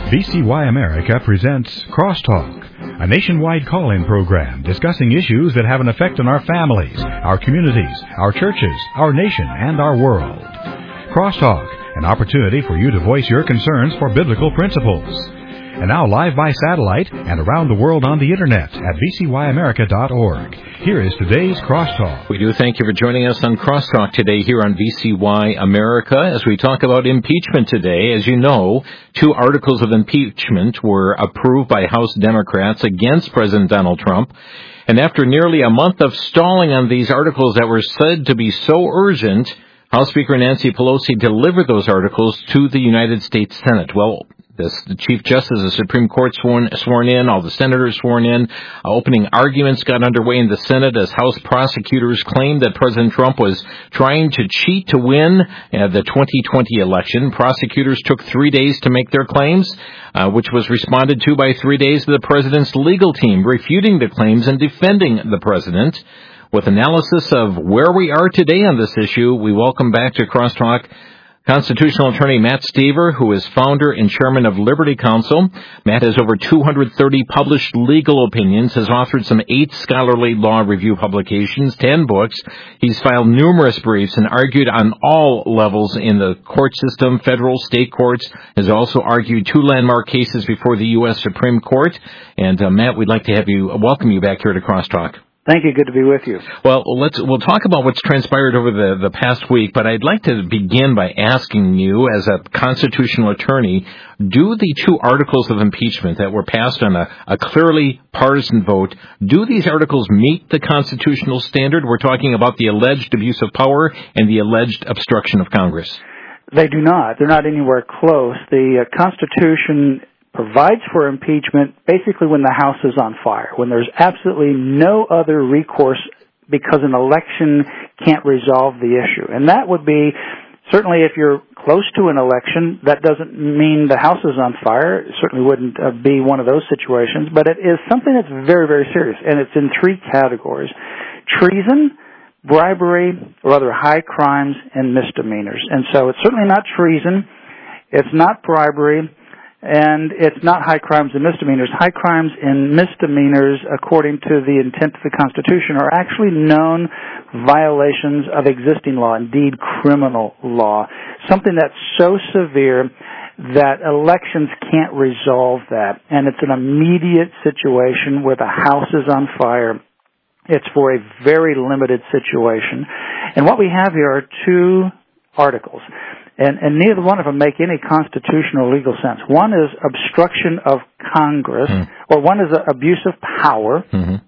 VCY America presents Crosstalk, a nationwide call-in program discussing issues that have an effect on our families, our communities, our churches, our nation, and our world. Crosstalk, an opportunity for you to voice your concerns for biblical principles. And now live by satellite and around the world on the Internet at vcyamerica.org. Here is today's Crosstalk. We do thank you for joining us on Crosstalk today here on VCY America as we talk about impeachment today. As you know, 2 articles of impeachment were approved by House Democrats against President Donald Trump. And after nearly a month of stalling on these articles that were said to be so urgent, House Speaker Nancy Pelosi delivered those articles to the United States Senate. Well, the Chief Justice of the Supreme Court sworn in, all the senators sworn in. Opening arguments got underway in the Senate as House prosecutors claimed that President Trump was trying to cheat to win the 2020 election. Prosecutors took 3 days to make their claims, which was responded to by 3 days of the president's legal team, refuting the claims and defending the president. With analysis of where we are today on this issue, we welcome back to Crosstalk constitutional attorney Matt Stever, who is founder and chairman of Liberty Counsel. Matt has over 230 published legal opinions, has authored some 8 scholarly law review publications, 10 books. He's filed numerous briefs and argued on all levels in the court system, federal, state courts, has also argued 2 landmark cases before the U.S. Supreme Court. And Matt, we'd like to welcome you back here to Crosstalk. Thank you. Good to be with you. Well, we'll talk about what's transpired over the past week, but I'd like to begin by asking you, as a constitutional attorney, do the 2 articles of impeachment that were passed on a clearly partisan vote, do these articles meet the constitutional standard? We're talking about the alleged abuse of power and the alleged obstruction of Congress. They do not. They're not anywhere close. The Constitution provides for impeachment basically when the House is on fire, when there's absolutely no other recourse because an election can't resolve the issue. And that would be, certainly if you're close to an election, that doesn't mean the House is on fire. It certainly wouldn't be one of those situations, but it is something that's very, very serious, and it's in 3 categories: treason, bribery, or other high crimes and misdemeanors. And so it's certainly not treason, it's not bribery, and it's not high crimes and misdemeanors. High crimes and misdemeanors, according to the intent of the Constitution, are actually known violations of existing law, indeed criminal law, something that's so severe that elections can't resolve that. And it's an immediate situation where the House is on fire. It's for a very limited situation. And what we have here are 2 articles. And neither one of them make any constitutional or legal sense. One is obstruction of Congress, or one is abuse of power,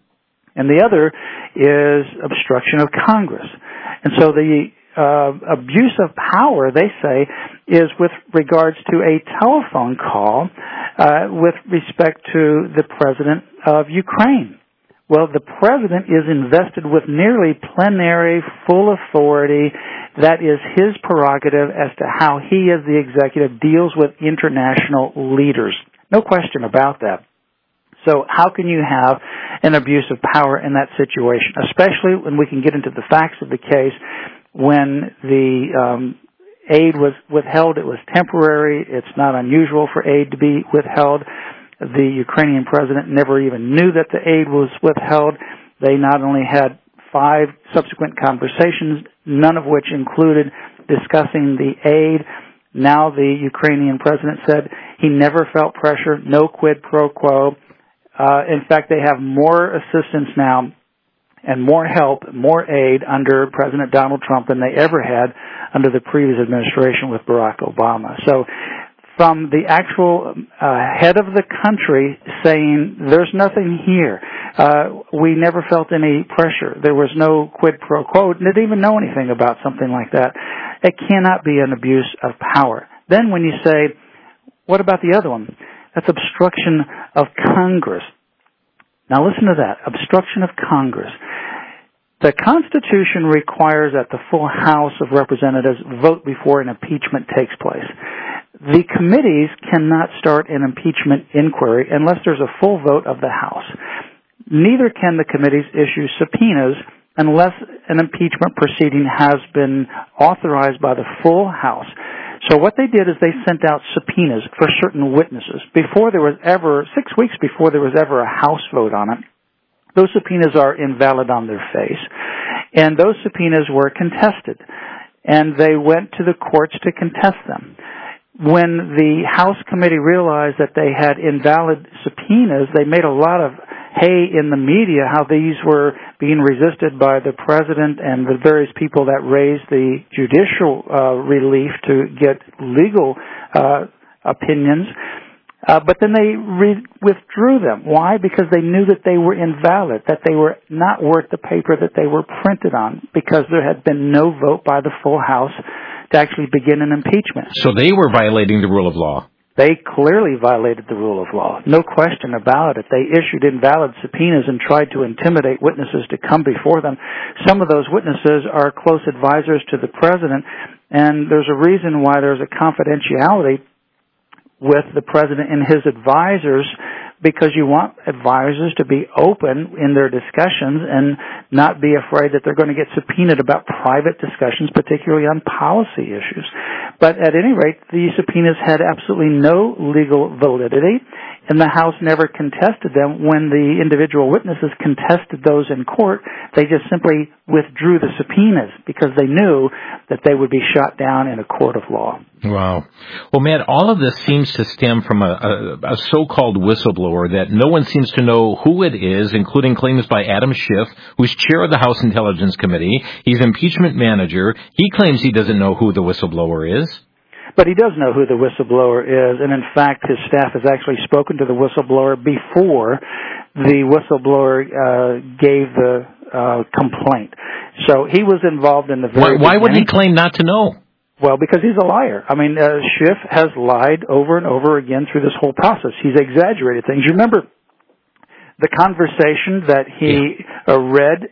and the other is obstruction of Congress. And so the abuse of power, they say, is with regards to a telephone call with respect to the president of Ukraine. Well, the president is invested with nearly plenary, full authority. That is his prerogative as to how he, as the executive, deals with international leaders. No question about that. So how can you have an abuse of power in that situation, especially when we can get into the facts of the case? When the aid was withheld, it was temporary. It's not unusual for aid to be withheld. The Ukrainian president never even knew that the aid was withheld. They not only had 5 subsequent conversations, none of which included discussing the aid. Now the Ukrainian president said he never felt pressure, no quid pro quo. In fact, they have more assistance now and more help, more aid under President Donald Trump than they ever had under the previous administration with Barack Obama. So from the actual head of the country saying, there's nothing here. We never felt any pressure. There was no quid pro quo. Didn't even know anything about something like that. It cannot be an abuse of power. Then when you say, what about the other one? That's obstruction of Congress. Now listen to that, obstruction of Congress. The Constitution requires that the full House of Representatives vote before an impeachment takes place. The committees cannot start an impeachment inquiry unless there's a full vote of the House. Neither can the committees issue subpoenas unless an impeachment proceeding has been authorized by the full House. So what they did is they sent out subpoenas for certain witnesses. 6 weeks before there was ever a House vote on it, those subpoenas are invalid on their face. And those subpoenas were contested. And they went to the courts to contest them. When the House committee realized that they had invalid subpoenas, they made a lot of hay in the media how these were being resisted by the president and the various people that raised the judicial relief to get legal opinions. But then they withdrew them. Why? Because they knew that they were invalid, that they were not worth the paper that they were printed on, because there had been no vote by the full House to actually begin an impeachment. So they were violating the rule of law. They clearly violated the rule of law. No question about it. They issued invalid subpoenas and tried to intimidate witnesses to come before them. Some of those witnesses are close advisors to the president, and there's a reason why there's a confidentiality with the president and his advisors, because you want advisors to be open in their discussions and not be afraid that they're going to get subpoenaed about private discussions, particularly on policy issues. But at any rate, the subpoenas had absolutely no legal validity, and the House never contested them. When the individual witnesses contested those in court, they just simply withdrew the subpoenas because they knew that they would be shot down in a court of law. Wow. Well, Matt, all of this seems to stem from a so-called whistleblower that no one seems to know who it is, including claims by Adam Schiff, who's chair of the House Intelligence Committee. He's impeachment manager. He claims he doesn't know who the whistleblower is. But he does know who the whistleblower is, and in fact, his staff has actually spoken to the whistleblower before the whistleblower gave the complaint. So he was involved in the very Why would he claim not to know? Well, because he's a liar. I mean, Schiff has lied over and over again through this whole process. He's exaggerated things. You remember the conversation that he read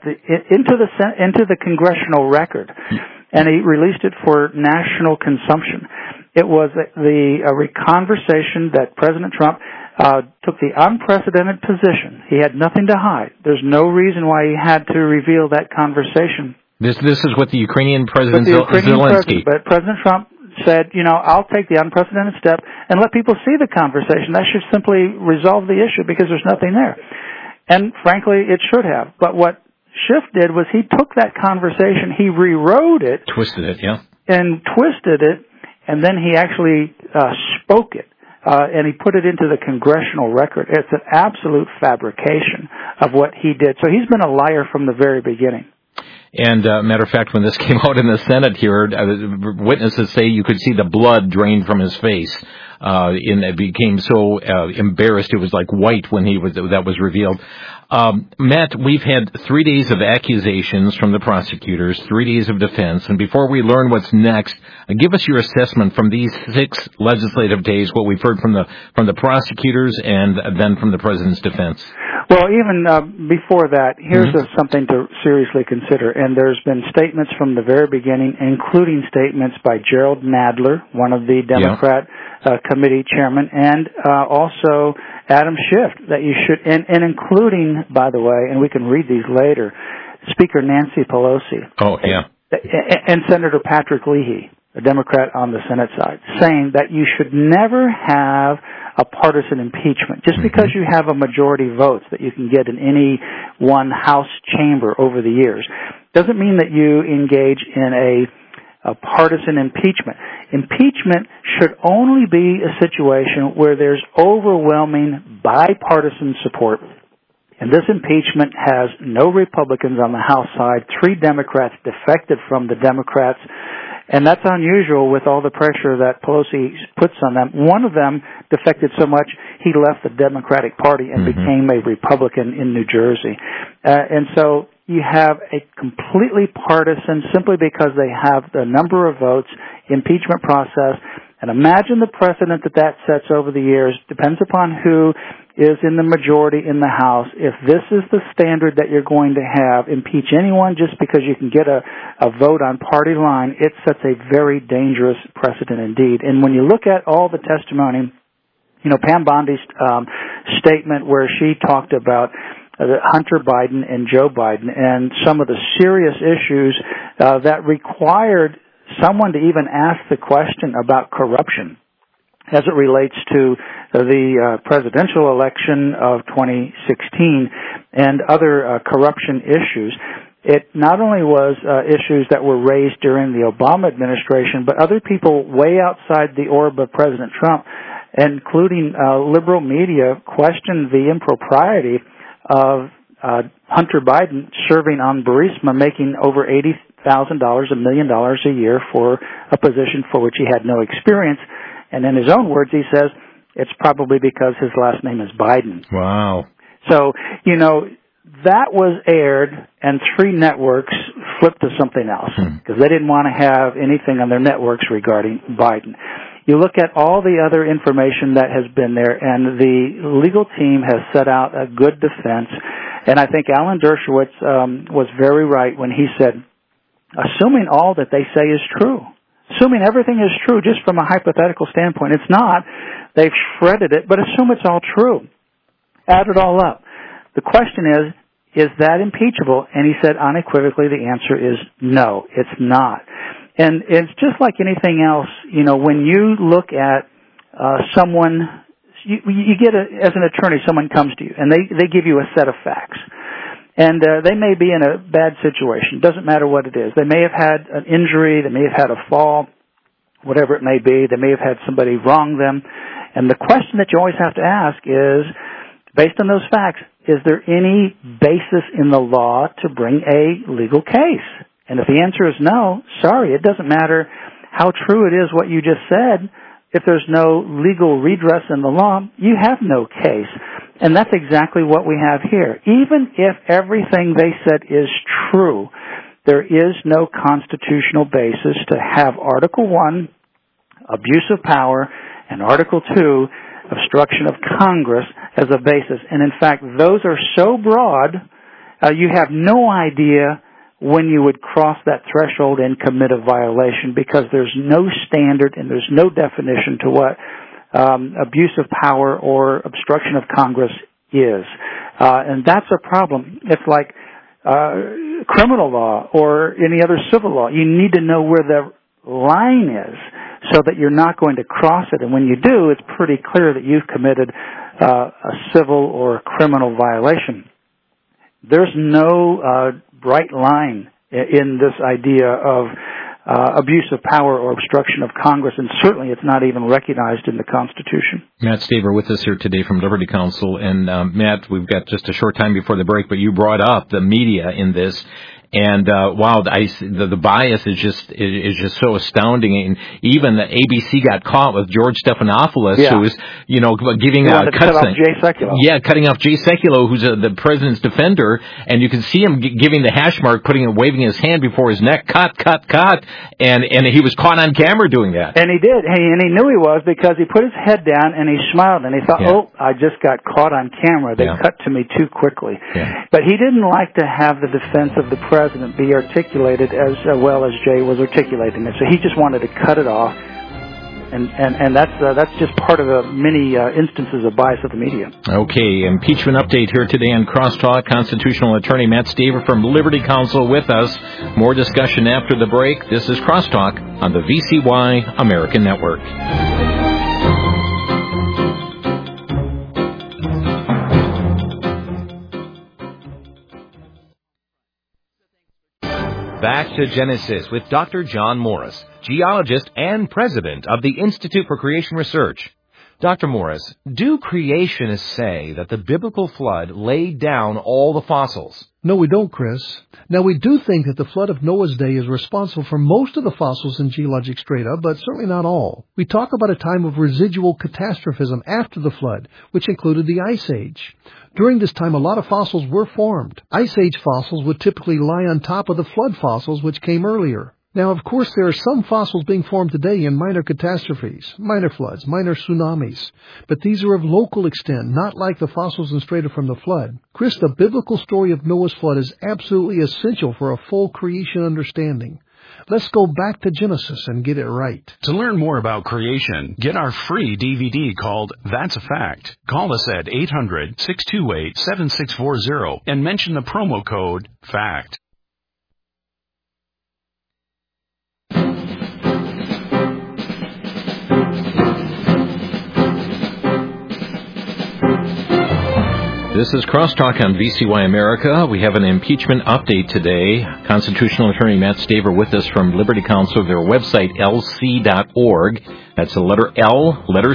into the congressional record, and he released it for national consumption. It was the conversation that President Trump took the unprecedented position. He had nothing to hide. There's no reason why he had to reveal that conversation. This is what the Ukrainian President Zelensky. But President Trump said, I'll take the unprecedented step and let people see the conversation. That should simply resolve the issue because there's nothing there. And frankly, it should have. But what Schiff did was he took that conversation, he rewrote it. Twisted it, yeah. And twisted it, and then he actually spoke it. And he put it into the congressional record. It's an absolute fabrication of what he did. So he's been a liar from the very beginning. And matter of fact, when this came out in the Senate here, witnesses say you could see the blood drain from his face. It became so embarrassed, it was like white when that was revealed. Matt, we've had 3 days of accusations from the prosecutors, 3 days of defense, and before we learn what's next, give us your assessment from these 6 legislative days, what we've heard from the prosecutors and then from the president's defense. Well, even before that, here's something to seriously consider. And there's been statements from the very beginning, including statements by Gerald Nadler, one of the Democrat committee chairman, and also Adam Schiff, that you should, and including, by the way, and we can read these later, Speaker Nancy Pelosi. Oh, yeah. And Senator Patrick Leahy, a Democrat on the Senate side, saying that you should never have a partisan impeachment. Just because you have a majority votes that you can get in any one House chamber over the years doesn't mean that you engage in a partisan impeachment. Impeachment should only be a situation where there's overwhelming bipartisan support. And this impeachment has no Republicans on the House side. 3 Democrats defected from the Democrats. And that's unusual with all the pressure that Pelosi puts on them. One of them defected so much he left the Democratic Party and became a Republican in New Jersey. And so you have a completely partisan, simply because they have the number of votes, impeachment process. And imagine the precedent that sets over the years. Depends upon who is in the majority in the House. If this is the standard that you're going to have, impeach anyone just because you can get a vote on party line, it sets a very dangerous precedent indeed. And when you look at all the testimony, Pam Bondi's statement where she talked about Hunter Biden and Joe Biden and some of the serious issues that required someone to even ask the question about corruption as it relates to the presidential election of 2016 and other corruption issues. It not only was issues that were raised during the Obama administration, but other people way outside the orb of President Trump, including liberal media, questioned the impropriety of Hunter Biden serving on Burisma, making over $80,000, $1 million a year for a position for which he had no experience. And in his own words, he says it's probably because his last name is Biden. Wow. So, that was aired, and 3 networks flipped to something else because they didn't want to have anything on their networks regarding Biden. You look at all the other information that has been there, and the legal team has set out a good defense. And I think Alan Dershowitz was very right when he said, assuming all that they say is true, assuming everything is true just from a hypothetical standpoint, it's not. They've shredded it, but assume it's all true. Add it all up. The question is that impeachable? And he said unequivocally the answer is no, it's not. And it's just like anything else, when you look at someone, you get as an attorney, someone comes to you and they give you a set of facts. And they may be in a bad situation. Doesn't matter what it is. They may have had an injury, they may have had a fall, whatever it may be. They may have had somebody wrong them. And the question that you always have to ask is, based on those facts, is there any basis in the law to bring a legal case? And if the answer is no, sorry, it doesn't matter how true it is what you just said. If there's no legal redress in the law, you have no case. And that's exactly what we have here. Even if everything they said is true, there is no constitutional basis to have Article 1, abuse of power, and Article 2, obstruction of Congress, as a basis. And in fact, those are so broad, you have no idea when you would cross that threshold and commit a violation, because there's no standard and there's no definition to what abuse of power or obstruction of Congress is. And that's a problem. It's like criminal law or any other civil law. You need to know where the line is so that you're not going to cross it. And when you do, it's pretty clear that you've committed a civil or a criminal violation. There's no bright line in this idea of abuse of power or obstruction of Congress, and certainly it's not even recognized in the Constitution. Matt Staver with us here today from Liberty Counsel. And Matt, we've got just a short time before the break, but you brought up the media in this. And wow, the bias is just so astounding. And even the ABC got caught with George Stephanopoulos, who was giving cutting off Jay Sekulow, who's the president's defender, and you can see him giving the hash mark, waving his hand before his neck, cut, and he was caught on camera doing that. And he did, and he knew he was, because he put his head down and he smiled and he thought, oh, I just got caught on camera. They cut to me too quickly. Yeah. But he didn't like to have the defense of the president be articulated as well as Jay was articulating it. So he just wanted to cut it off, and that's just part of the many instances of bias of the media. Okay, impeachment update here today on Crosstalk. Constitutional attorney Matt Staver from Liberty Counsel with us. More discussion after the break. This is Crosstalk on the VCY American Network. Back to Genesis with Dr. John Morris, geologist and president of the Institute for Creation Research. Dr. Morris, do creationists say that the biblical flood laid down all the fossils? No, we don't, Chris. Now, we do think that the flood of Noah's day is responsible for most of the fossils in geologic strata, but certainly not all. We talk about a time of residual catastrophism after the flood, which included the Ice Age. During this time, a lot of fossils were formed. Ice Age fossils would typically lie on top of the flood fossils, which came earlier. Now, of course, there are some fossils being formed today in minor catastrophes, minor floods, minor tsunamis. But these are of local extent, not like the fossils in strata from the flood. Chris, the biblical story of Noah's flood is absolutely essential for a full creation understanding. Let's go back to Genesis and get it right. To learn more about creation, get our free DVD called That's a Fact. Call us at 800-628-7640 and mention the promo code FACT. This is Crosstalk on VCY America. We have an impeachment update today. Constitutional attorney Matt Staver with us from Liberty Counsel. Their website, lc.org. That's the letter L, letter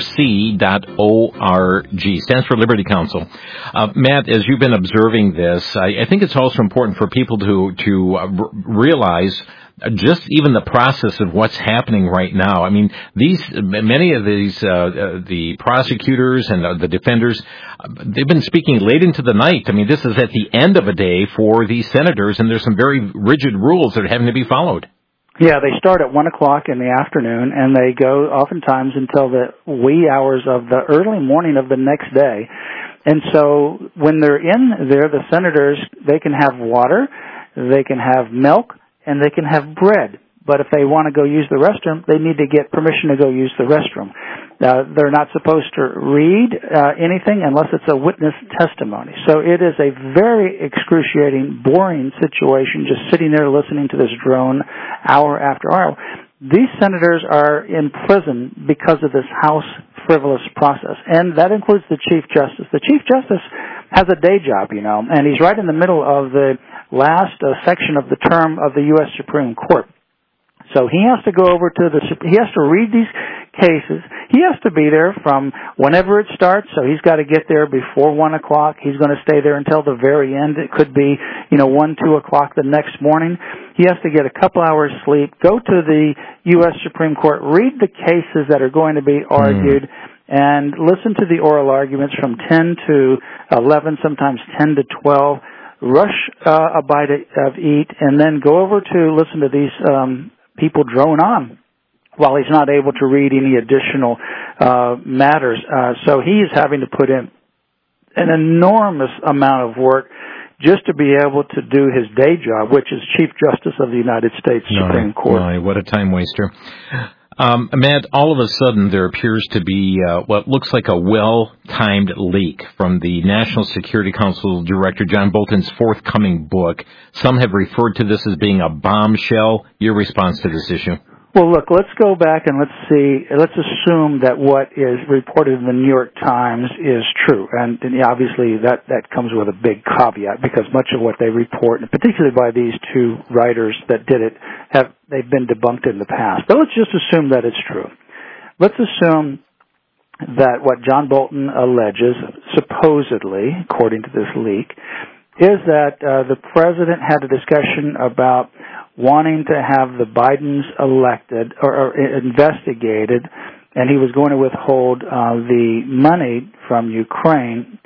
C.org. Stands for Liberty Counsel. Matt, as you've been observing this, I think it's also important for people to realize just even the process of what's happening right now. I mean, many of these, the prosecutors and the defenders, they've been speaking late into the night. I mean, this is at the end of a day for these senators, and there's some very rigid rules that are having to be followed. Yeah, they start at 1 o'clock in the afternoon, and they go oftentimes until the wee hours of the early morning of the next day. And so when they're in there, the senators, they can have water, they can have milk, and they can have bread. But if they want to go use the restroom, they need to get permission to go use the restroom. They're not supposed to read anything unless it's a witness testimony. So it is a very excruciating, boring situation just sitting there listening to this drone hour after hour. These senators are in prison because of this House frivolous process, and that includes the Chief Justice. The Chief Justice has a day job, and he's right in the middle of the last section of the term of the U.S. Supreme Court. So he has to go over to he has to read these cases. He has to be there from whenever it starts, so he's got to get there before 1 o'clock. He's going to stay there until the very end. It could be, 1, 2 o'clock the next morning. He has to get a couple hours sleep, go to the U.S. Supreme Court, read the cases that are going to be argued, and listen to the oral arguments from 10 to 11, sometimes 10 to 12, rush a bite of eat, and then go over to listen to these people drone on while he's not able to read any additional matters. So he is having to put in an enormous amount of work just to be able to do his day job, which is Chief Justice of the United States Supreme Court. My, what a time waster. Matt, all of a sudden there appears to be what looks like a well-timed leak from the National Security Council Director John Bolton's forthcoming book. Some have referred to this as being a bombshell. Your response to this issue? Well, look, let's go back and let's assume that what is reported in the New York Times is true. And obviously that comes with a big caveat because much of what they report, and particularly by these two writers that did it, they've been debunked in the past. But let's just assume that it's true. Let's assume that what John Bolton alleges, supposedly, according to this leak, is that the president had a discussion about wanting to have the Bidens elected or investigated, and he was going to withhold the money from Ukraine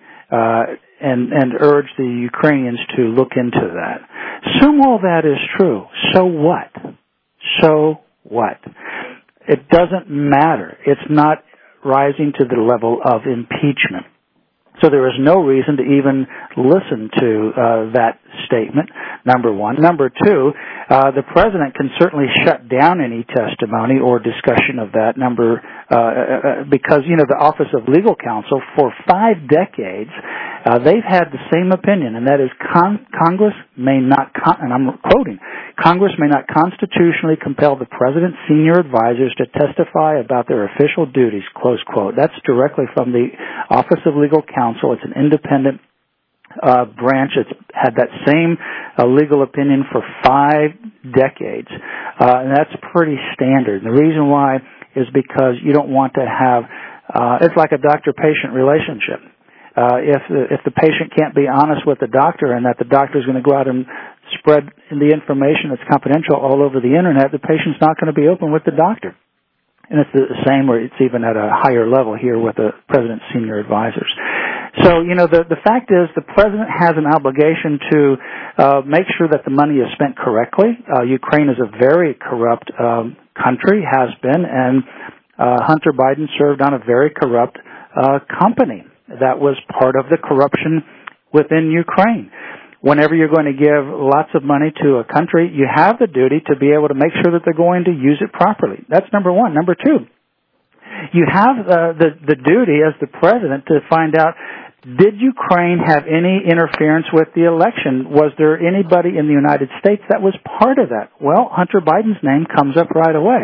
and urge the Ukrainians to look into that. Assume all that is true. So what? So what? It doesn't matter. It's not rising to the level of impeachment. So there is no reason to even listen to that statement, number one. Number two, the president can certainly shut down any testimony or discussion of that because, the Office of Legal Counsel, for 5 decades, they've had the same opinion, and that is Congress may not, and I'm quoting, Congress may not constitutionally compel the president's senior advisors to testify about their official duties, close quote. That's directly from the Office of Legal Counsel. It's an independent branch. It's had that same legal opinion for 5 decades, and that's pretty standard. And the reason why is because you don't want to have it's like a doctor-patient relationship. If the patient can't be honest with the doctor, and that the doctor is going to go out and spread the information that's confidential all over the internet, the patient's not going to be open with the doctor. And it's the same, or it's even at a higher level here with the president's senior advisors. So, the fact is the president has an obligation to make sure that the money is spent correctly. Ukraine is a very corrupt country, has been, and Hunter Biden served on a very corrupt company that was part of the corruption within Ukraine. Whenever you're going to give lots of money to a country, you have the duty to be able to make sure that they're going to use it properly. That's number one. Number two, you have the duty as the president to find out, did Ukraine have any interference with the election? Was there anybody in the United States that was part of that? Well, Hunter Biden's name comes up right away.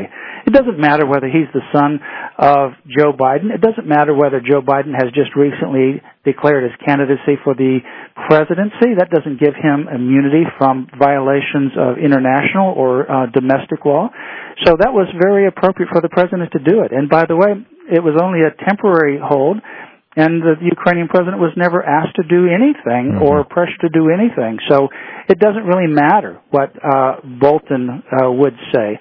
It doesn't matter whether he's the son of Joe Biden. It doesn't matter whether Joe Biden has just recently declared his candidacy for the presidency. That doesn't give him immunity from violations of international or domestic law. So that was very appropriate for the president to do it. And by the way, it was only a temporary hold, and the Ukrainian president was never asked to do anything or pressured to do anything. So it doesn't really matter what Bolton would say.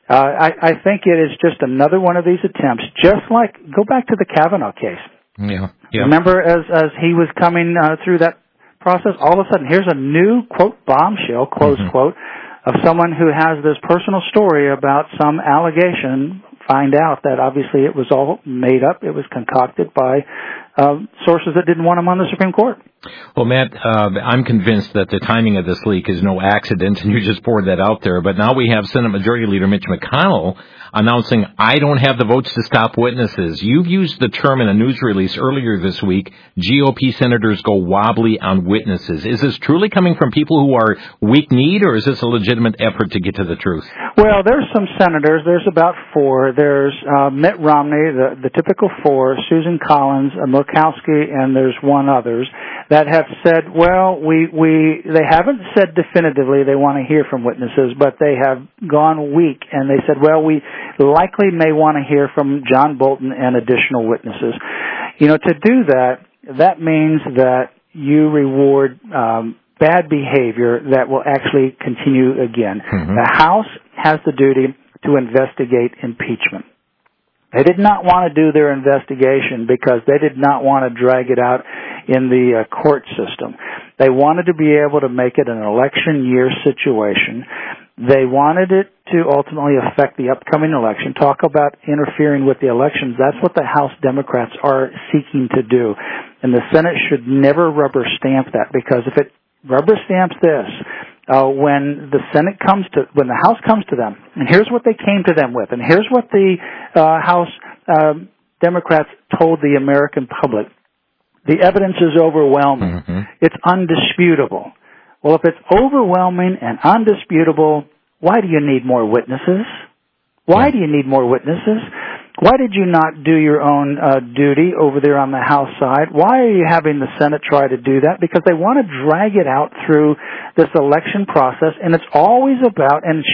I think it is just another one of these attempts, just like, go back to the Kavanaugh case. Yeah. Remember, as he was coming through that process, all of a sudden, here's a new, quote, bombshell, close quote, of someone who has this personal story about some allegation. Find out that obviously it was all made up. It was concocted by sources that didn't want him on the Supreme Court. Well, Matt, I'm convinced that the timing of this leak is no accident, and you just poured that out there. But now we have Senate Majority Leader Mitch McConnell announcing, I don't have the votes to stop witnesses. You've used the term in a news release earlier this week, GOP senators go wobbly on witnesses. Is this truly coming from people who are weak-kneed, or is this a legitimate effort to get to the truth? Well, there's some senators. There's about four. There's Mitt Romney, the typical four, Susan Collins, Murkowski, and there's one others that have said, well, they haven't said definitively they want to hear from witnesses, but they have gone weak, and they said, well, we likely may want to hear from John Bolton and additional witnesses. You know, to do that, that means that you reward bad behavior that will actually continue again. The House has the duty to investigate impeachment. They did not want to do their investigation because they did not want to drag it out in the court system. They wanted to be able to make it an election year situation. They wanted it to ultimately affect the upcoming election. Talk about interfering with the elections. That's what the House Democrats are seeking to do. And the Senate should never rubber stamp that, because if it rubber stamps this, when the House comes to them, and here's what they came to them with, and here's what the House Democrats told the American public. The evidence is overwhelming. It's undisputable. Well, if it's overwhelming and undisputable, why do you need more witnesses? Why do you need more witnesses? Why did you not do your own duty over there on the House side? Why are you having the Senate try to do that? Because they want to drag it out through this election process, and it's always about, and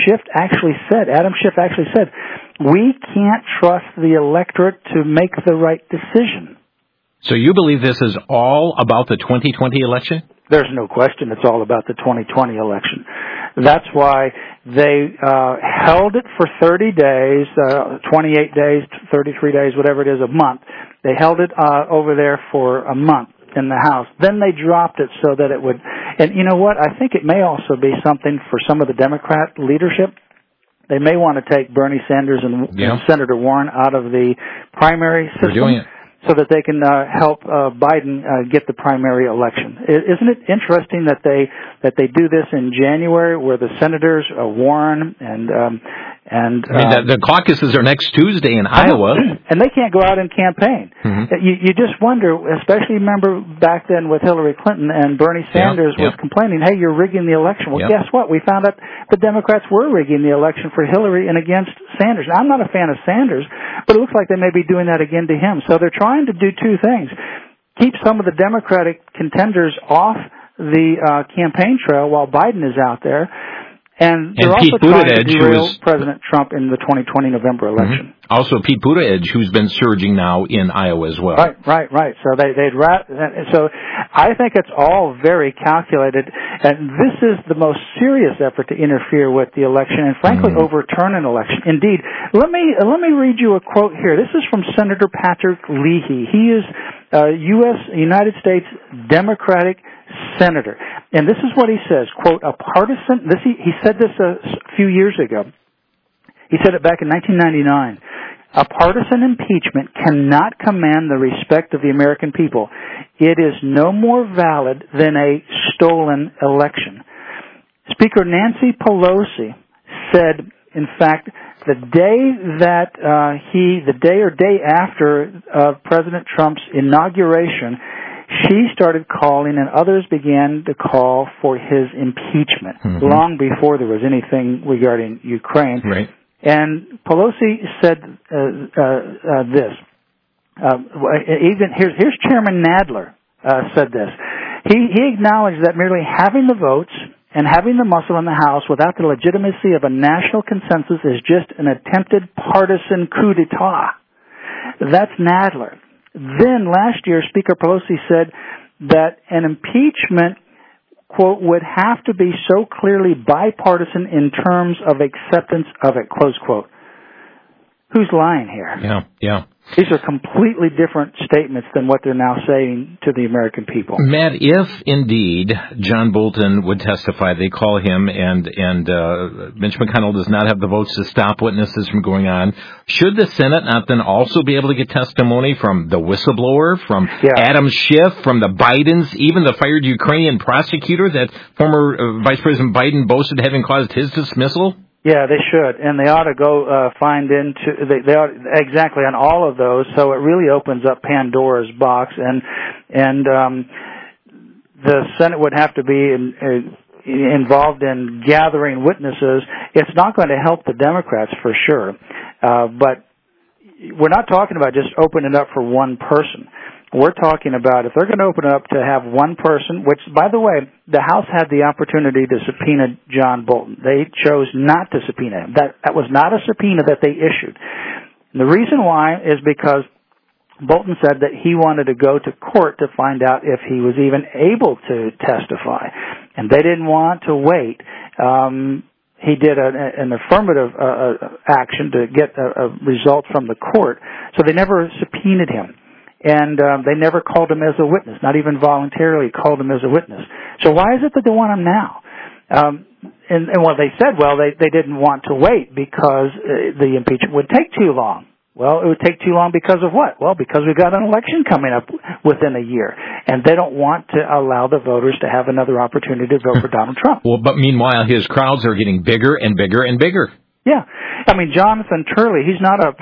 Adam Schiff actually said, we can't trust the electorate to make the right decision. So you believe this is all about the 2020 election? There's no question it's all about the 2020 election. That's why they held it for 30 days, 28 days, 33 days, whatever it is, a month. They held it over there for a month in the House. Then they dropped it so that it would, and you know what, I think it may also be something for some of the Democrat leadership. They may want to take Bernie Sanders and Senator Warren out of the primary system. They're doing it so that they can help Biden get the primary election. Isn't it interesting that they do this in January, where the senators Warren and the caucuses are next Tuesday in Iowa, and they can't go out and campaign. You just wonder, especially remember back then with Hillary Clinton and Bernie Sanders was complaining, hey, you're rigging the election. Well, guess what? We found out the Democrats were rigging the election for Hillary and against Sanders. Now, I'm not a fan of Sanders, but it looks like they may be doing that again to him. So they're trying to do two things: keep some of the Democratic contenders off the campaign trail while Biden is out there, and they're also trying to derail President Trump in the 2020 November election. Also, Pete Buttigieg, who's been surging now in Iowa as well. Right. So I think it's all very calculated, and this is the most serious effort to interfere with the election and, frankly, overturn an election. Indeed, let me read you a quote here. This is from Senator Patrick Leahy. He is United States Democratic senator, and this is what he says: "Quote, a partisan." He said this a few years ago. He said it back in 1999. A partisan impeachment cannot command the respect of the American people. It is no more valid than a stolen election. Speaker Nancy Pelosi said, in fact, the day after President Trump's inauguration, she started calling, and others began to call for his impeachment, long before there was anything regarding Ukraine. Right. And Pelosi said this. Even here's Chairman Nadler said this. He acknowledged that merely having the votes and having the muscle in the House without the legitimacy of a national consensus is just an attempted partisan coup d'etat. That's Nadler. Then last year, Speaker Pelosi said that an impeachment, quote, would have to be so clearly bipartisan in terms of acceptance of it, close quote. Who's lying here? Yeah. These are completely different statements than what they're now saying to the American people. Matt, if indeed John Bolton would testify, they call him, and Mitch McConnell does not have the votes to stop witnesses from going on, should the Senate not then also be able to get testimony from the whistleblower, from Adam Schiff, from the Bidens, even the fired Ukrainian prosecutor that former Vice President Biden boasted having caused his dismissal? Yeah, they should, and they ought to go find into they ought exactly on all of those. So it really opens up Pandora's box, and the Senate would have to be involved in gathering witnesses. It's not going to help the Democrats for sure, but we're not talking about just opening it up for one person. We're talking about if they're going to open it up to have one person, which, by the way, the House had the opportunity to subpoena John Bolton. They chose not to subpoena him. That was not a subpoena that they issued. And the reason why is because Bolton said that he wanted to go to court to find out if he was even able to testify. And they didn't want to wait. He did an affirmative action to get a result from the court. So they never subpoenaed him. And they never called him as a witness, not even voluntarily called him as a witness. So why is it that they want him now? And what they said, well, they didn't want to wait because the impeachment would take too long. Well, it would take too long because of what? Well, because we've got an election coming up within a year, and they don't want to allow the voters to have another opportunity to vote for Donald Trump. Well, but meanwhile, his crowds are getting bigger and bigger and bigger. Yeah, I mean Jonathan Turley. He's not a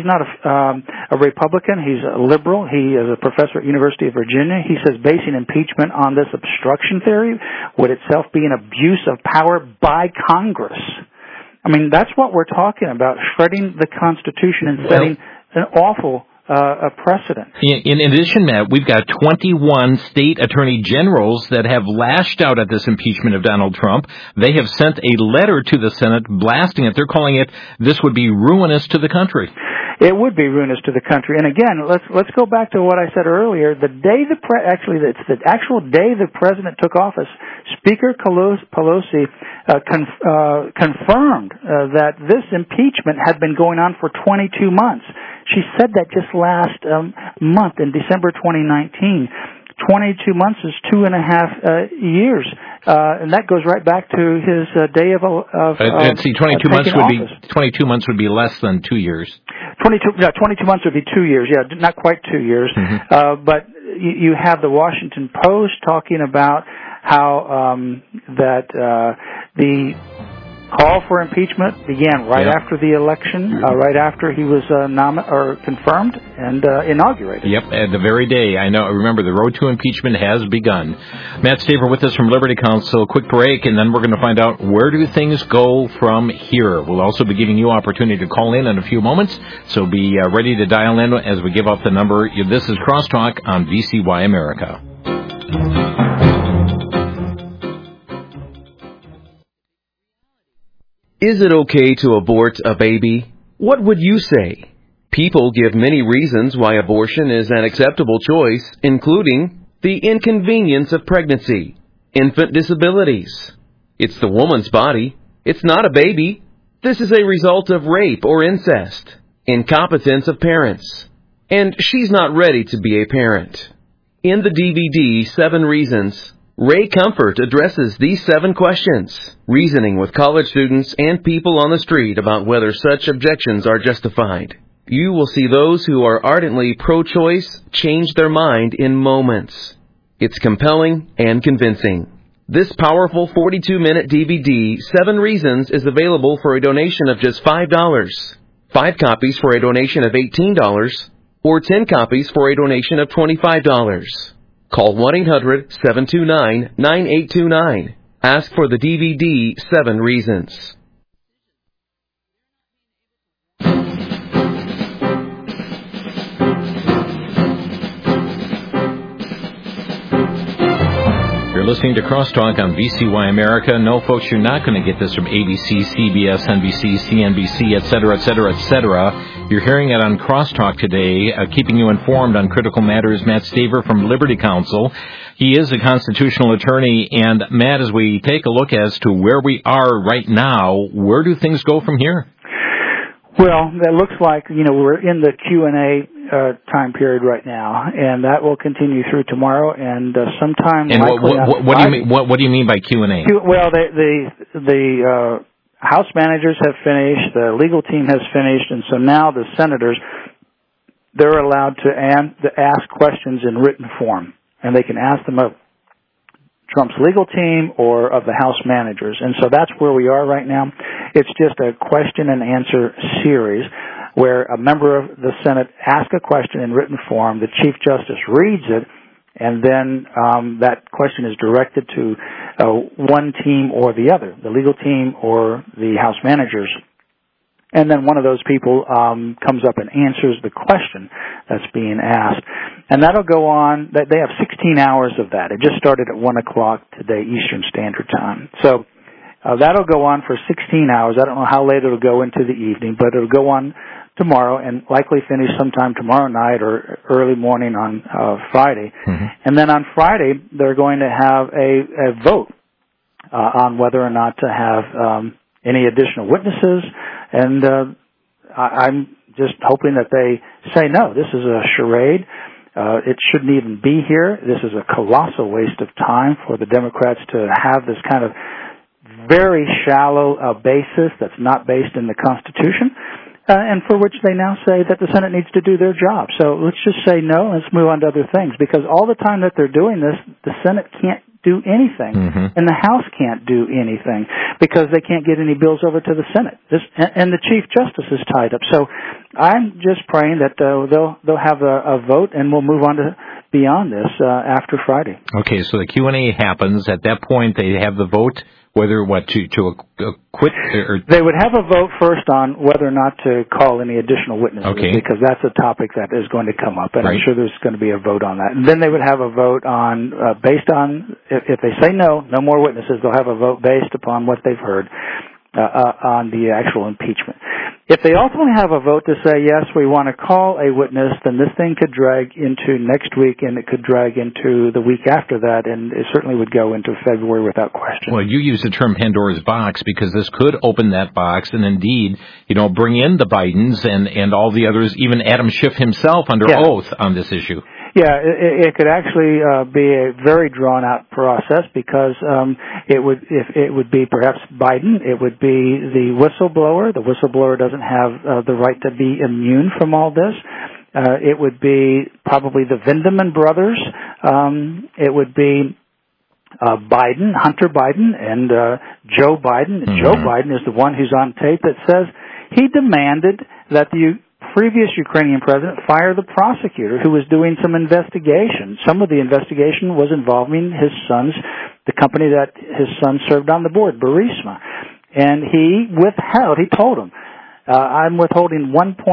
Republican. He's a liberal. He is a professor at University of Virginia. He says basing impeachment on this obstruction theory would itself be an abuse of power by Congress. I mean that's what we're talking about: shredding the Constitution and setting an awful a precedent. In addition, Matt, we've got 21 state attorney generals that have lashed out at this impeachment of Donald Trump. They have sent a letter to the Senate blasting it. They're calling it, this would be ruinous to the country. It would be ruinous to the country. And again, let's go back to what I said earlier. The day it's the actual day the president took office, Speaker Pelosi confirmed that this impeachment had been going on for 22 months. She said that just last month in December 2019. 22 months is 2.5 years, and that goes right back to his day of 22 months would office. 22 months would be less than 2 years. 22 months would be 2 years. Yeah, not quite 2 years. Mm-hmm. But you have the Washington Post talking about how the call for impeachment began right after the election, right after he was confirmed and inaugurated. Yep, at the very day. I remember the road to impeachment has begun. Matt Staver with us from Liberty Counsel. Quick break, and then we're going to find out where do things go from here. We'll also be giving you opportunity to call in a few moments, so be ready to dial in as we give out the number. This is Crosstalk on VCY America. Is it okay to abort a baby? What would you say? People give many reasons why abortion is an acceptable choice, including the inconvenience of pregnancy, infant disabilities. It's the woman's body. It's not a baby. This is a result of rape or incest, incompetence of parents, and she's not ready to be a parent. In the DVD, 7 Reasons, Ray Comfort addresses these 7 questions, reasoning with college students and people on the street about whether such objections are justified. You will see those who are ardently pro-choice change their mind in moments. It's compelling and convincing. This powerful 42-minute DVD, 7 Reasons, is available for a donation of just $5, 5 copies for a donation of $18, or 10 copies for a donation of $25. Call 1-800-729-9829. Ask for the DVD 7 Reasons. listening to Crosstalk on VCY America. No, folks, you're not going to get this from ABC, CBS, NBC, CNBC, et cetera, et cetera, et cetera. You're hearing it on Crosstalk today, keeping you informed on critical matters. Matt Staver from Liberty Counsel. He is a constitutional attorney. And, Matt, as we take a look as to where we are right now, where do things go from here? Well, that looks like, we're in the Q&A time period right now, and that will continue through tomorrow and sometime. And what do you mean by Q&A? Well, the House managers have finished, the legal team has finished, and so now the senators, they're allowed to ask questions in written form, and they can ask them of Trump's legal team or of the House managers. And so that's where we are right now. It's just a question and answer series where a member of the Senate asks a question in written form, the Chief Justice reads it, and then that question is directed to one team or the other, the legal team or the House managers. And then one of those people comes up and answers the question that's being asked. And that'll go on. They have 16 hours of that. It just started at 1 o'clock today, Eastern Standard Time. So that'll go on for 16 hours. I don't know how late it'll go into the evening, but it'll go on tomorrow and likely finish sometime tomorrow night or early morning on Friday. Mm-hmm. And then on Friday, they're going to have a vote on whether or not to have any additional witnesses. And I'm just hoping that they say, no, this is a charade. It shouldn't even be here. This is a colossal waste of time for the Democrats to have this kind of very shallow basis that's not based in the Constitution, and for which they now say that the Senate needs to do their job. So let's just say no, let's move on to other things, because all the time that they're doing this, the Senate can't do anything, mm-hmm. and the House can't do anything because they can't get any bills over to the Senate. And the Chief Justice is tied up. So I'm just praying that they'll have a vote, and we'll move on to beyond this after Friday. Okay, so the Q&A happens. At that point, they have the vote. Whether to quit or they would have a vote first on whether or not to call any additional witnesses, okay. because that's a topic that is going to come up, and right. I'm sure there's going to be a vote on that. And then they would have a vote on based on if they say no more witnesses, they'll have a vote based upon what they've heard on the actual impeachment. If they ultimately have a vote to say, yes, we want to call a witness, then this thing could drag into next week, and it could drag into the week after that, and it certainly would go into February without question. Well, you use the term Pandora's box because this could open that box and indeed, bring in the Bidens and all the others, even Adam Schiff himself under oath on this issue. Yeah, it could actually be a very drawn-out process because it would be perhaps Biden. It would be the whistleblower. The whistleblower doesn't have the right to be immune from all this. It would be probably the Vindeman brothers. It would be Biden, Hunter Biden, and Joe Biden. Mm-hmm. Joe Biden is the one who's on tape that says he demanded that the previous Ukrainian president fired the prosecutor who was doing some investigation. Some of the investigation was involving the company that his son served on the board, Burisma. And he told him, I'm withholding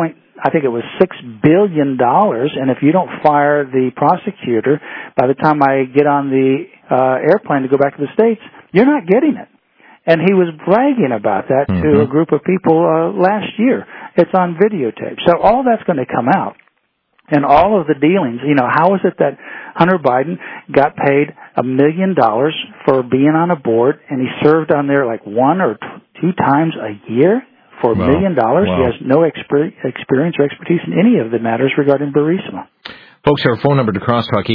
$6 billion, and if you don't fire the prosecutor, by the time I get on the airplane to go back to the States, you're not getting it. And he was bragging about that mm-hmm. to a group of people last year. It's on videotape. So all that's going to come out. And all of the dealings, how is it that Hunter Biden got paid $1 million for being on a board, and he served on there like 1 or 2 times a year for $1 million? Wow. He has no experience or expertise in any of the matters regarding Burisma. Folks, our phone number to Crosstalk,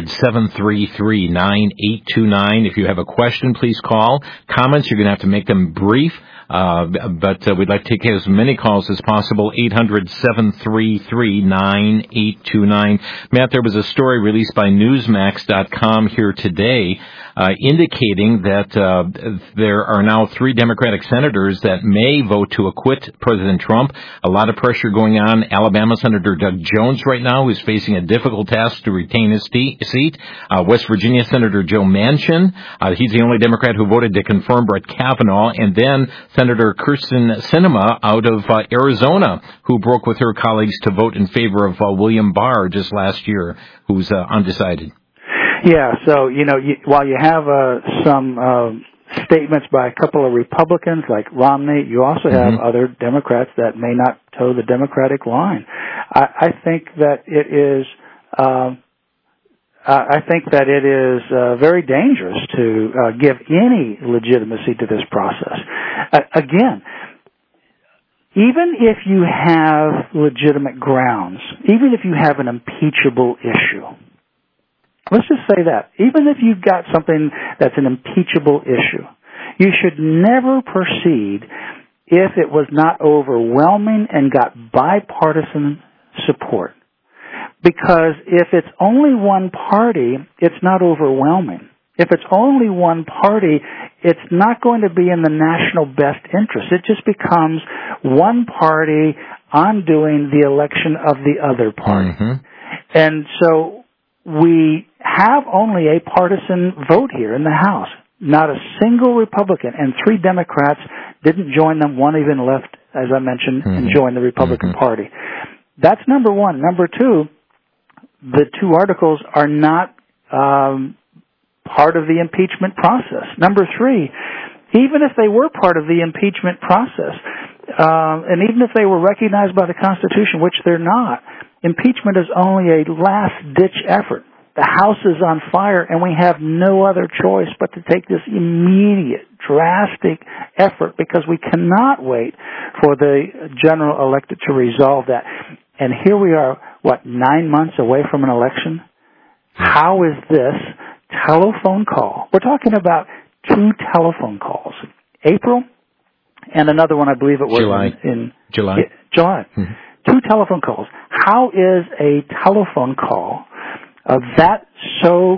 800-733-9829. If you have a question, please call. Comments, you're going to have to make them brief. But we'd like to take as many calls as possible, 800-733-9829. Matt, there was a story released by Newsmax.com here today indicating that there are now 3 Democratic senators that may vote to acquit President Trump. A lot of pressure going on. Alabama Senator Doug Jones right now is facing a difficult task to retain his seat. West Virginia Senator Joe Manchin, he's the only Democrat who voted to confirm Brett Kavanaugh. And then Senator Kyrsten Sinema out of Arizona, who broke with her colleagues to vote in favor of William Barr just last year, who's undecided. Yeah, so, while you have some statements by a couple of Republicans like Romney, you also have other Democrats that may not toe the Democratic line. I think that it is very dangerous to give any legitimacy to this process. Again, even if you have legitimate grounds, even if you have an impeachable issue, let's just say that, even if you've got something that's an impeachable issue, you should never proceed if it was not overwhelming and got bipartisan support. Because if it's only one party, it's not overwhelming. If it's only one party, it's not going to be in the national best interest. It just becomes one party undoing the election of the other party. And so we have only a partisan vote here in the House. Not a single Republican, and 3 Democrats didn't join them. One even left, as I mentioned, and joined the Republican Party. That's number one. Number two, the 2 articles are not part of the impeachment process. Number 3, even if they were part of the impeachment process, and even if they were recognized by the Constitution, which they're not, impeachment is only a last-ditch effort. The House is on fire, and we have no other choice but to take this immediate, drastic effort because we cannot wait for the general elected to resolve that. And here we are, 9 months away from an election? How is this telephone call? We're talking about 2 telephone calls. April and another one, I believe it was in July. July. 2 telephone calls. How is a telephone call that so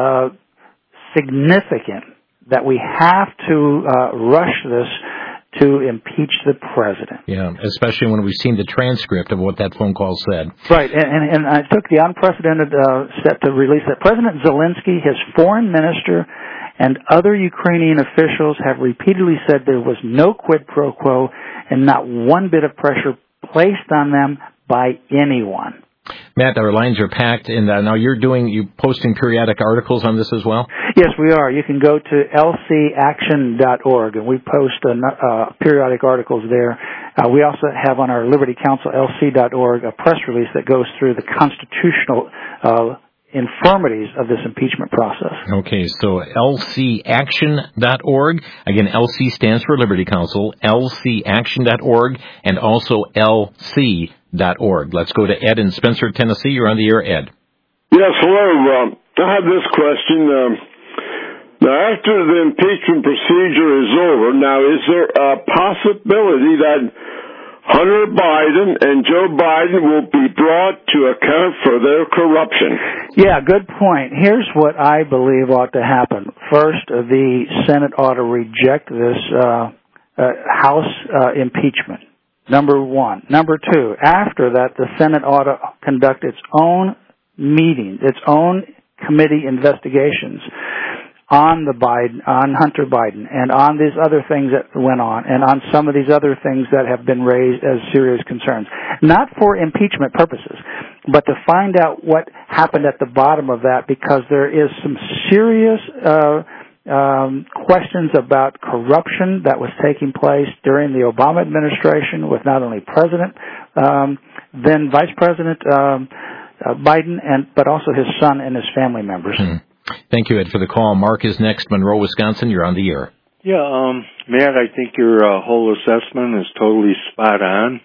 significant that we have to rush this to impeach the president? Yeah, especially when we've seen the transcript of what that phone call said. Right, and I took the unprecedented step to release that President Zelensky, his foreign minister, and other Ukrainian officials have repeatedly said there was no quid pro quo and not one bit of pressure placed on them by anyone. Matt, our lines are packed, and now you're posting periodic articles on this as well? Yes, we are. You can go to lcaction.org, and we post periodic articles there. We also have on our Liberty Council, lc.org, a press release that goes through the constitutional infirmities of this impeachment process. Okay, so lcaction.org. Again, LC stands for Liberty Council, lcaction.org, and also lc.org. Let's go to Ed in Spencer, Tennessee. You're on the air, Ed. Yes, hello. I have this question. Now, after the impeachment procedure is over, now is there a possibility that Hunter Biden and Joe Biden will be brought to account for their corruption? Yeah, good point. Here's what I believe ought to happen. First, the Senate ought to reject this House impeachment. Number one. Number two, after that, the Senate ought to conduct its own meeting, its own committee investigations on Hunter Biden, and on these other things that went on, and on some of these other things that have been raised as serious concerns. Not for impeachment purposes, but to find out what happened at the bottom of that, because there is some serious questions about corruption that was taking place during the Obama administration with not only President, then Vice President Biden, but also his son and his family members. Thank you, Ed, for the call. Mark is next, Monroe, Wisconsin. You're on the air. Yeah, Matt, I think your whole assessment is totally spot on.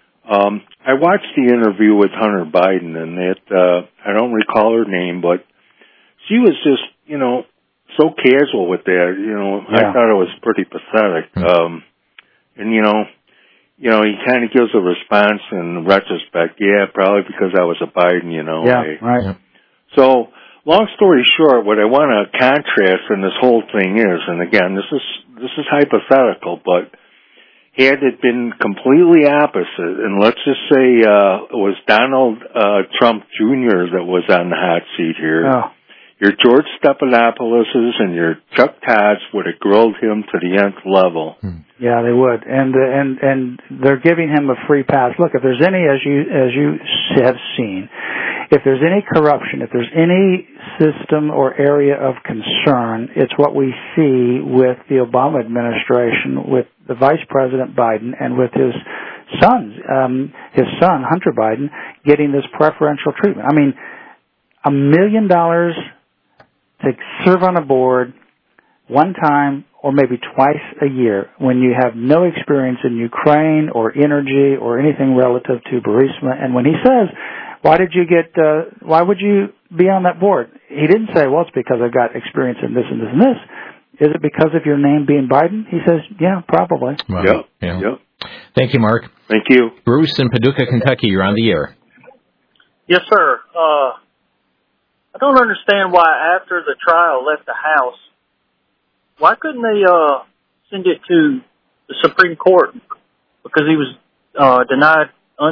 I watched the interview with Hunter Biden, and I don't recall her name, but she was just, so casual with that. Yeah. I thought it was pretty pathetic. And, he kind of gives a response in retrospect. Yeah, probably because I was a Biden, Yeah, right. So, long story short, what I want to contrast in this whole thing is, and again, this is hypothetical, but had it been completely opposite, and let's just say it was Donald Trump Jr. that was on the hot seat here, your George Stephanopoulos and your Chuck Todds would have grilled him to the nth level. Yeah, they would, and they're giving him a free pass. Look, if there's any, as you have seen, if there's any corruption, if there's any system or area of concern, it's what we see with the Obama administration, with the Vice President Biden, and with his son, Hunter Biden, getting this preferential treatment. I mean, $1 million to serve on a board one time or maybe twice a year when you have no experience in Ukraine or energy or anything relative to Burisma. And when he says, why would you be on that board? He didn't say, well, it's because I've got experience in this and this and this. Is it because of your name being Biden? He says, yeah, probably. Wow. Yep. Thank you, Mark. Thank you. Bruce in Paducah, Kentucky, you're on the air. Yes, sir. I don't understand why after the trial left the House, why couldn't they send it to the Supreme Court? Because he was denied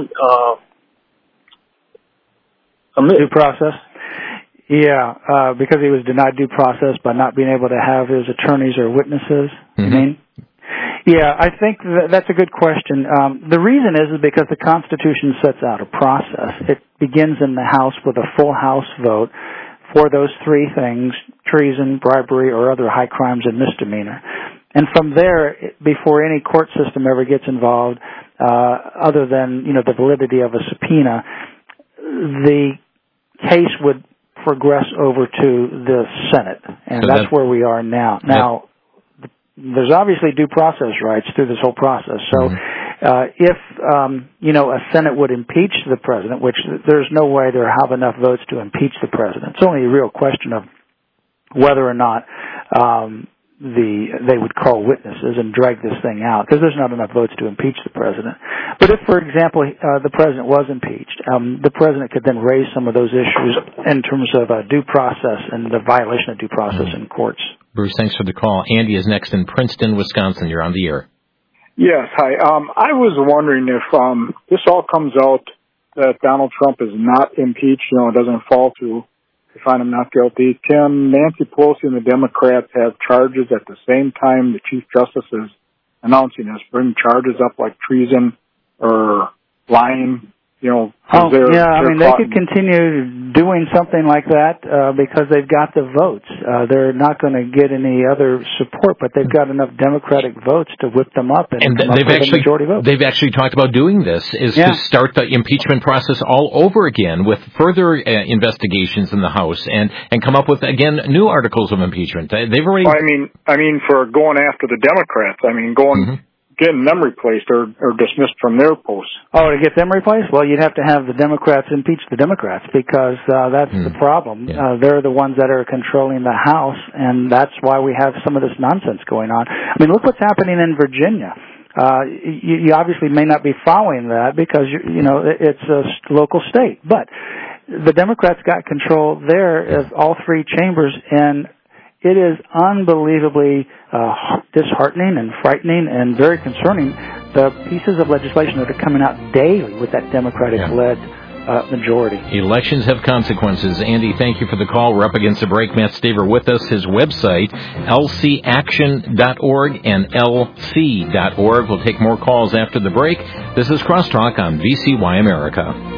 due process? Yeah, because he was denied due process by not being able to have his attorneys or witnesses. Mm-hmm. You mean? Yeah, I think that's a good question. The reason is because the Constitution sets out a process. It begins in the House with a full House vote for those three things: treason, bribery, or other high crimes and misdemeanor. And from there, before any court system ever gets involved, other than, the validity of a subpoena, the case would progress over to the Senate. And that's where we are now. Now, there's obviously due process rights through this whole process. So if, a Senate would impeach the president, which there's no way they'll have enough votes to impeach the president. It's only a real question of whether or not they would call witnesses and drag this thing out, because there's not enough votes to impeach the president. But if, for example, the president was impeached, the president could then raise some of those issues in terms of due process and the violation of due process in courts. Bruce, thanks for the call. Andy is next in Princeton, Wisconsin. You're on the air. Yes, hi. I was wondering if this all comes out that Donald Trump is not impeached, it doesn't fall through, they find him not guilty. Can Nancy Pelosi and the Democrats have charges at the same time the Chief Justice is announcing this, bring charges up like treason or lying? They could continue doing something like that because they've got the votes. They're not going to get any other support, but they've got enough Democratic votes to whip them up and come up with a majority vote. They've actually talked about doing this, to start the impeachment process all over again with further investigations in the House and come up with, again, new articles of impeachment. They've already... I mean, for going after the Democrats, getting them replaced or dismissed from their posts. Oh, to get them replaced? Well, you'd have to have the Democrats impeach the Democrats because that's the problem. Yeah. They're the ones that are controlling the House, and that's why we have some of this nonsense going on. Look what's happening in Virginia. You obviously may not be following that because, it's a local state. But the Democrats got control there of all three chambers, and it is unbelievably disheartening and frightening and very concerning, the pieces of legislation that are coming out daily with that Democratic-led majority. Elections have consequences. Andy, thank you for the call. We're up against a break. Matt Staver with us. His website, lcaction.org and lc.org. We'll take more calls after the break. This is Crosstalk on VCY America.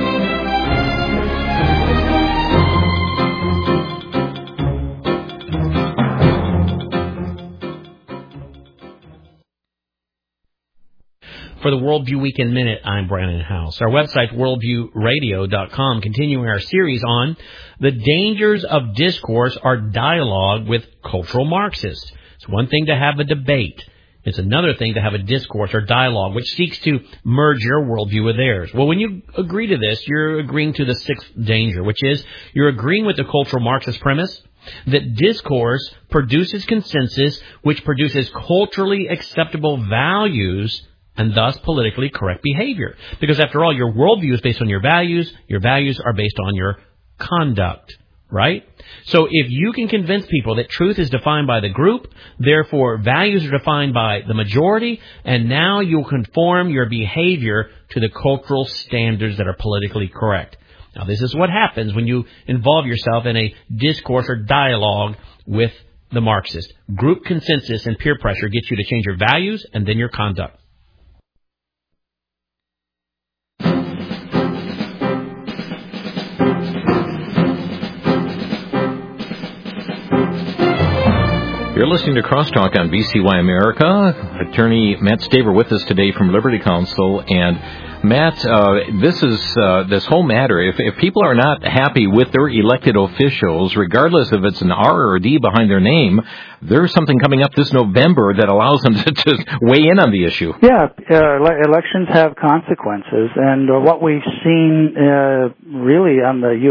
For the Worldview Weekend Minute, I'm Brandon House. Our website, worldviewradio.com, continuing our series on the dangers of discourse or dialogue with cultural Marxists. It's one thing to have a debate. It's another thing to have a discourse or dialogue which seeks to merge your worldview with theirs. Well, when you agree to this, you're agreeing to the sixth danger, which is you're agreeing with the cultural Marxist premise that discourse produces consensus, which produces culturally acceptable values and thus politically correct behavior. Because after all, your worldview is based on your values are based on your conduct, right? So if you can convince people that truth is defined by the group, therefore values are defined by the majority, and now you'll conform your behavior to the cultural standards that are politically correct. Now this is what happens when you involve yourself in a discourse or dialogue with the Marxist. Group consensus and peer pressure gets you to change your values and then your conduct. You're listening to Crosstalk on VCY America. Attorney Matt Staver with us today from Liberty Counsel. And Matt, this whole matter, if people are not happy with their elected officials, regardless if it's an R or a D behind their name, there's something coming up this November that allows them to just weigh in on the issue. Yeah, elections have consequences, and what we've seen really on the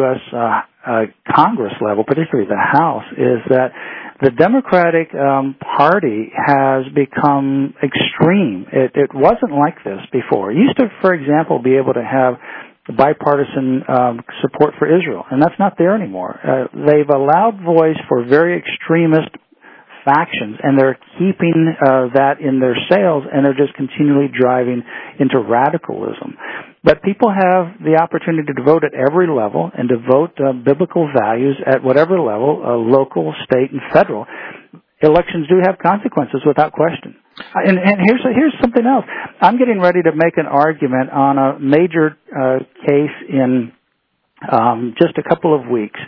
U.S. Congress level, particularly the House, is that the Democratic Party has become extreme. It wasn't like this before. It used to, for example, be able to have bipartisan support for Israel, and that's not there anymore. They've allowed voice for very extremist factions, and they're keeping that in their sails, and they're just continually driving into radicalism. But people have the opportunity to vote at every level and to vote biblical values at whatever level, local, state, and federal. Elections do have consequences without question. And here's something else. I'm getting ready to make an argument on a major case in just a couple of weeks.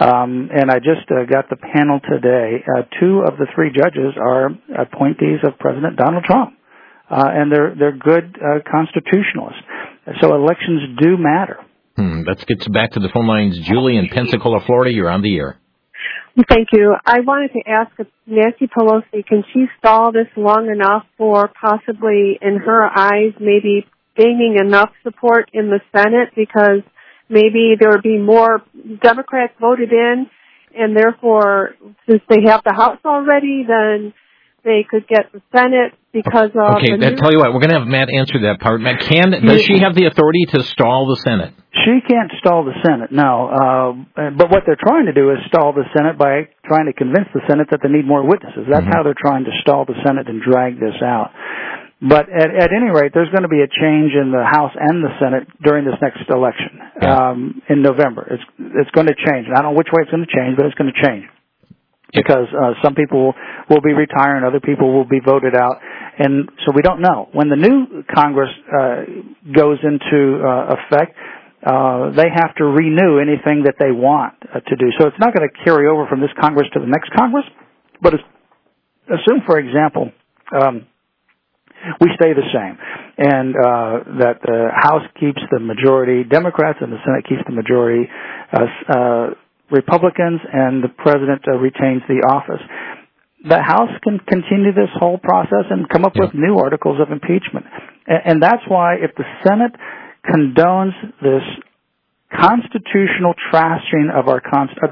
And I just got the panel today. 2 of the 3 judges are appointees of President Donald Trump. And they're good constitutionalists. So elections do matter. Let's get back to the phone lines. Julie in Pensacola, Florida, you're on the air. Thank you. I wanted to ask Nancy Pelosi, can she stall this long enough for possibly, in her eyes, maybe gaining enough support in the Senate, because maybe there would be more Democrats voted in, and therefore, since they have the House already, then they could get the Senate because of... Okay, tell you what, we're going to have Matt answer that part. Matt, does she have the authority to stall the Senate? She can't stall the Senate, no. But what they're trying to do is stall the Senate by trying to convince the Senate that they need more witnesses. That's how they're trying to stall the Senate and drag this out. But at any rate, there's going to be a change in the House and the Senate during this next election in November. It's going to change. I don't know which way it's going to change, but it's going to change. Because some people will be retiring, other people will be voted out, and so we don't know. When the new Congress goes into effect, they have to renew anything that they want to do. So it's not going to carry over from this Congress to the next Congress, but assume, for example, we stay the same, and that the House keeps the majority Democrats and the Senate keeps the majority Republicans, and the President retains the office. The House can continue this whole process and come up with new articles of impeachment. And that's why if the Senate condones this constitutional trashing of our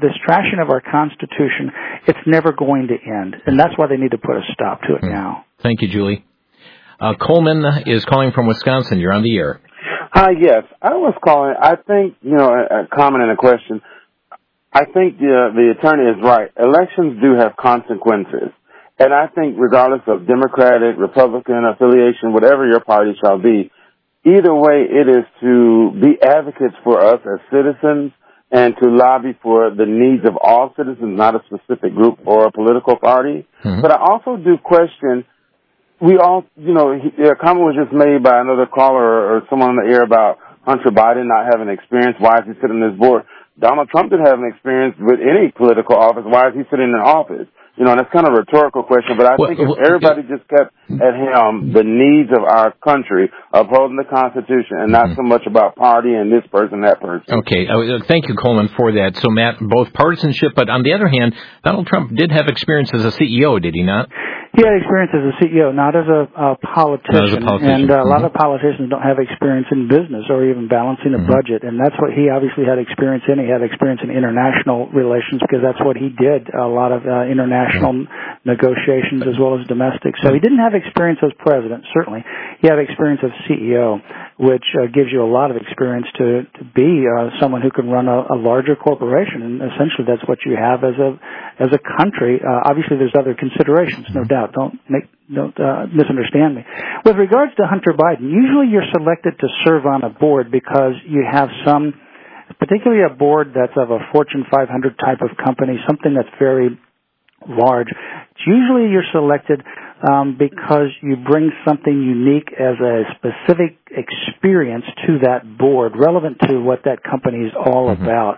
Constitution, it's never going to end. And that's why they need to put a stop to it now. Thank you, Julie. Coleman is calling from Wisconsin. You're on the air. Hi, yes. I was calling, I think, a comment and a question. I think the attorney is right. Elections do have consequences. And I think regardless of Democratic, Republican affiliation, whatever your party shall be, either way it is to be advocates for us as citizens and to lobby for the needs of all citizens, not a specific group or a political party. But I also do question, a comment was just made by another caller or someone on the air about Hunter Biden not having experience. Why is he sitting on this board? Donald Trump didn't have an experience with any political office. Why is he sitting in office? And that's kind of a rhetorical question, but I think if everybody just kept at helm the needs of our country, upholding the Constitution, and not so much about party and this person, that person. Okay. Thank you, Coleman, for that. So, Matt, both partisanship, but on the other hand, Donald Trump did have experience as a CEO, did he not? He had experience as a CEO, not as a politician. And a lot of politicians don't have experience in business or even balancing a budget. And that's what he obviously had experience in. He had experience in international relations because that's what he did, a lot of international negotiations as well as domestic. So he didn't have experience as president, certainly. He had experience as CEO, which gives you a lot of experience to be someone who can run a larger corporation. And essentially that's what you have as a country. Obviously there's other considerations, no doubt. Don't misunderstand me. With regards to Hunter Biden, usually you're selected to serve on a board because you have particularly a board that's of a Fortune 500 type of company, something that's very large. Usually you're selected because you bring something unique as a specific experience to that board, relevant to what that company is all about.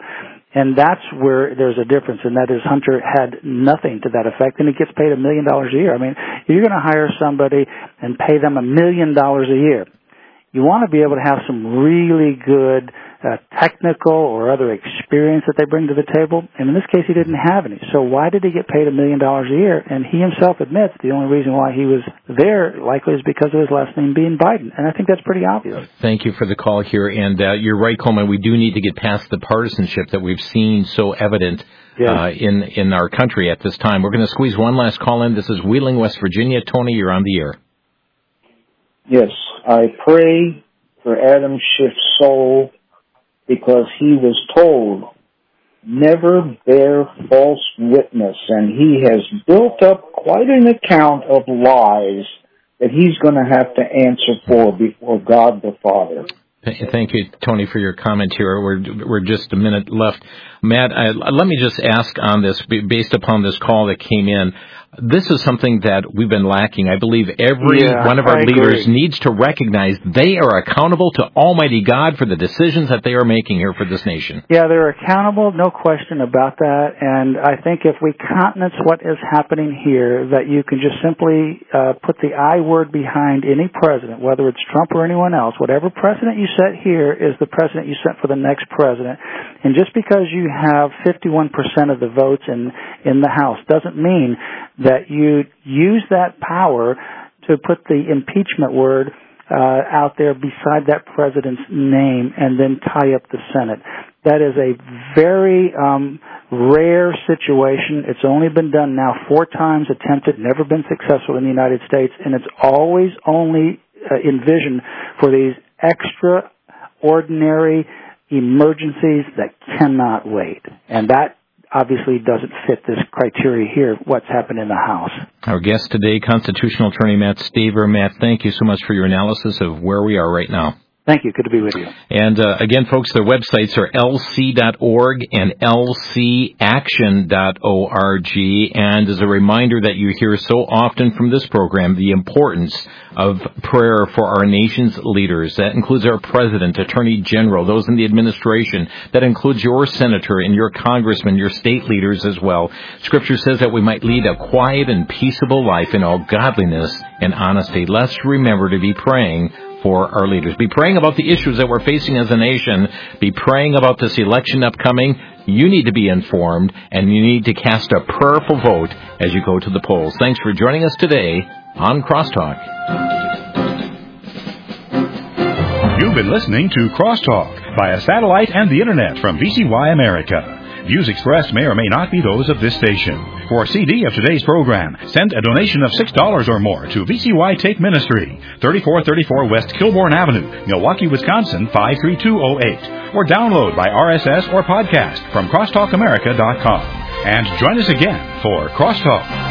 And that's where there's a difference, and that is Hunter had nothing to that effect, and he gets paid $1 million a year. I mean, if you're going to hire somebody and pay them $1 million a year, you want to be able to have some really good technical or other experience that they bring to the table. And in this case, he didn't have any. So why did he get paid $1 million a year? And he himself admits the only reason why he was there likely is because of his last name being Biden. And I think that's pretty obvious. Thank you for the call here. And you're right, Coleman. We do need to get past the partisanship that we've seen so evident in our country at this time. We're going to squeeze one last call in. This is Wheeling, West Virginia. Tony, you're on the air. Yes, I pray for Adam Schiff's soul because he was told, never bear false witness, and he has built up quite an account of lies that he's going to have to answer for before God the Father. Thank you, Tony, for your comment here. We're just a minute left. Matt, let me just ask on this, based upon this call that came in. This is something that we've been lacking. I believe every one of our leaders needs to recognize they are accountable to Almighty God for the decisions that they are making here for this nation. Yeah, they're accountable, no question about that. And I think if we countenance what is happening here, that you can just simply put the I word behind any president, whether it's Trump or anyone else. Whatever precedent you set here is the precedent you set for the next president. And just because you have 51% of the votes in the House doesn't mean that you use that power to put the impeachment word out there beside that president's name and then tie up the Senate. That is a very rare situation. It's only been done now 4 times, attempted, never been successful in the United States, and it's always only envisioned for these extraordinary emergencies that cannot wait. And that obviously doesn't fit this criteria here, what's happened in the House. Our guest today, constitutional attorney Matt Staver. Matt, thank you so much for your analysis of where we are right now. Thank you. Good to be with you. And again, folks, their websites are lc.org and lcaction.org. And as a reminder that you hear so often from this program, the importance of prayer for our nation's leaders. That includes our president, attorney general, those in the administration. That includes your senator and your congressman, your state leaders as well. Scripture says that we might lead a quiet and peaceable life in all godliness and honesty. Let's remember to be praying for our leaders. Be praying about the issues that we're facing as a nation. Be praying about this election upcoming. You need to be informed, and you need to cast a prayerful vote as you go to the polls. Thanks for joining us today on Crosstalk. You've been listening to Crosstalk via satellite and the Internet from VCY America. Views expressed may or may not be those of this station. For a CD of today's program, send a donation of $6 or more to VCY Take Ministry, 3434 West Kilbourne Avenue, Milwaukee, Wisconsin, 53208. Or download by RSS or podcast from crosstalkamerica.com. And join us again for Crosstalk.